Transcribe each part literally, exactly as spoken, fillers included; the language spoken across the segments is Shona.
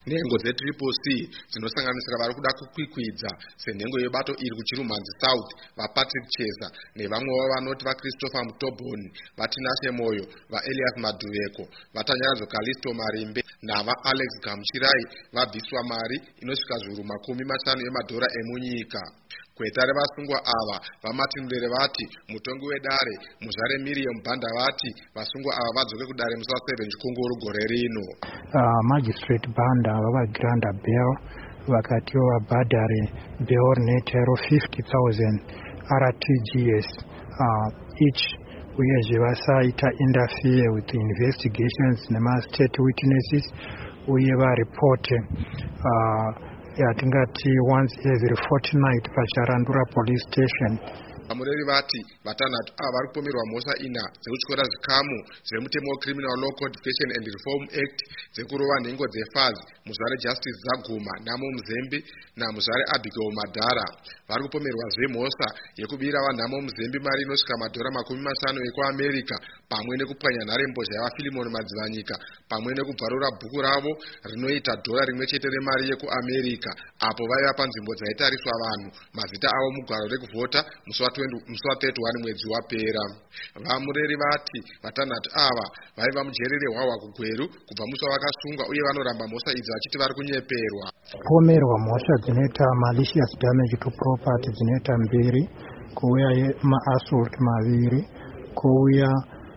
Nhengo dzetriple C dzinosanganisira vari kuda kukwikwidza senhengo yebato iri kuchirumanzi South vaPatrick Cheza nevamwewo vanoti vaChristopher Mutobhoni, vaTinashe Moyo, vaElias Madhuveko, vaTanyaradzo Kalisto Marimbe navaAlex Gamuchirai vabviswa mari inosvika zviuru makumi mashanu emadhora emunyika. Kweta revasungwa ava vaMartin Murere vati mutongi wedare Muzvare Miriam Banda vati vasungwa ava vadzoke kudare musi wa7 Chikunguru gore rino. Uh, Magistrate Banda vavagranda bail vakatiwo vabhadhare bail netero fifty thousand R T G S uh, each, uyezve vasaita interfere with the investigations nema-state witnesses uye varipote uh, yatingati once every fortnight pacharandura police station. Vamureri vati vatanhatu ava vari kupomerwa mhosva ina dzekutyora zvikamu zvemutemo weCriminal Law Codification and Reform Act dzekurova nhengo dzefazi Muzvare Justice Zaguma Namo Muzembe naMuzvare Abigail Madhara. Vari kupomerwazve mhosva yekubira vaNhamo Muzembe mari inosvika madhora makumi mashanu ekuAmerica pamwe nekupwanya nharembozha yavaFilimoni Madzivanyika pamwe nekubvarura bhuku ravo rinoita dhora rimwe chete remari yekuAmerica apo vaiva panzvimbo dzaitariswa vanhu mazita avo mugwaro rekuvhota musi wa thirty-one mwedzi wapera. Vamureri vati vatanhatu ava vaiva mujerere hwahwa kugweru kubva musi wavakasungwa uye vanoramba mhosva idzi vachiti vari kunyeperwa. Pomerwa mhosva dzinoita malicious damage to property dzinoita mbiri, kuuya yema-assault maviri, kuuya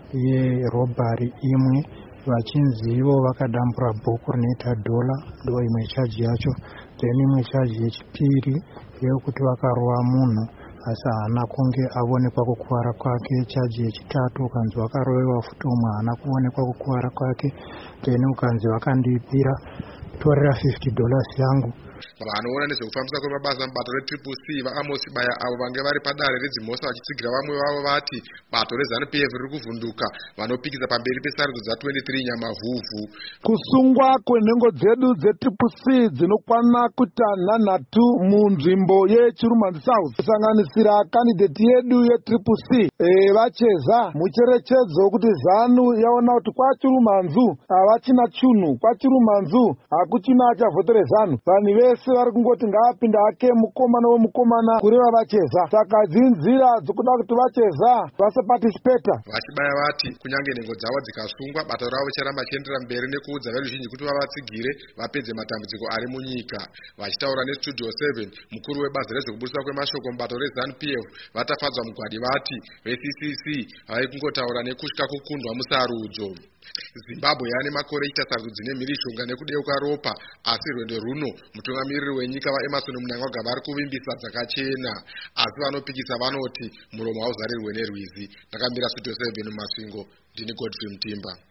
yerobhari imwe, vachinzi ivo vakadambura bhuku rinoita dhola ndo imwe chaji yacho, then imwe chaji yechipiri yekuti vakarova munhu asi haana kunge aonekwa kukuwara kwake. Chaji yechitatu ukanzi wakarovewa futi umwe haana kuonekwa kukuwara kwake, then ukanzi vakandipira torera fifty dollars yangu. Vanoona nezvekufambisa kwemabasa mubato retriple C vaAmos Baya avo vange vari padare redzimhosva vachitsigira vamwe vavo vati bato reZANU-P F riri kuvhunduka vanopikisa pamberi pesarudzo dza-twenty-three Nyamavhuvhu. Kusungwa kwenhengo dzedu dzetriple C dzinokwana kuita nhanhatu munzvimbo yeChirumanzi South kusanganisira kandidate yedu yetriple C e, vacheza mucherechedzo kuti ZANU yaona kuti kwaChirumanzu havachina chunhu, kwaChirumanzu hakuchina achavhotere ZANU. Vanhu vese vari kungoti ngaapinda hake mukomana wemukomana kureva vacheza, saka dzinzira dzokuda kuti vacheza vasapatisipeta. Vachibaya vati kunyange nhengo dzavo dzikasungwa bato ravo richaramba chiendera mberi nekuudza veruzhinji kuti vavatsigire vapedze matambudziko ari munyika. Vachitaura neStudio seven mukuru webazi rezvekubudiswa kwemashoko mubato reZANU-P F vatafadzwa mugwadi vati veC C C vari kungotaura nekutya kukundwa musarudzo. Zimbabwe yane makore ichita sarudzo dzine mhirishonga nekudeuka ropa, asi rwendo runo mutungamiriri wenyika vaEmerson Mnangagwa vari kuvimbisa dzakachena, asi vanopikisa vanoti muromo hauzarirwe nerwizi. Ndakamira Studio seven muMasvingo, ndini Godfrey Mutimba.